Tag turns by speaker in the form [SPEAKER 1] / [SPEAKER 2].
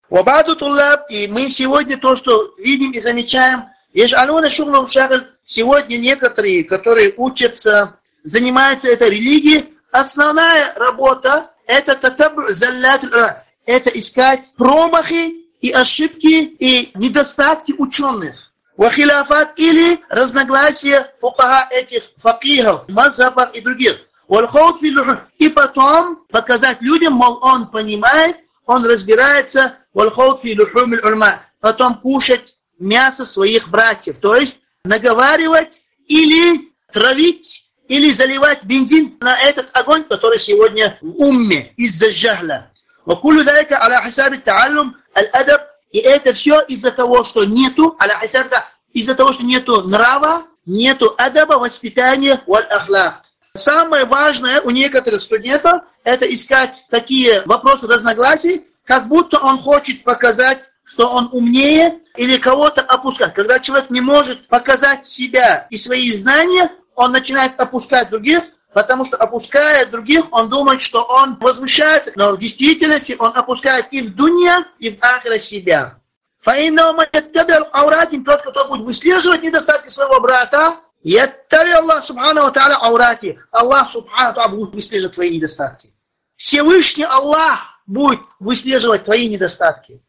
[SPEAKER 1] Вабаду туллаб, и мы сегодня то, что видим и замечаем, сегодня некоторые, которые учатся, занимаются этой религией, основная работа это это искать промахи и ошибки и недостатки ученых. Вахиляфат или разногласия фукаха этих факихов, мазхабов и других. И потом показать людям, мол, он понимает, он разбирается, потом кушать мясо своих братьев. То есть наговаривать или травить, или заливать бензин на этот огонь, который сегодня в умме из-за жахля. И это все из-за того, что нету, из-за того, что нету нрава, нету адаба, воспитания, валь-ахлак. Самое важное у некоторых студентов это искать такие вопросы разногласий, как будто он хочет показать, что он умнее или кого-то опускать. Когда человек не может показать себя и свои знания, он начинает опускать других, потому что опуская других, он думает, что он возвышается, но в действительности он опускает и в дунья, и в ахира себя. Тот, кто будет выслеживать недостатки своего брата, Аллах субхану ва тааля аурати. Аллах субхану ва тааля будет выслеживать твои недостатки. Всевышний Аллах будет выслеживать твои недостатки.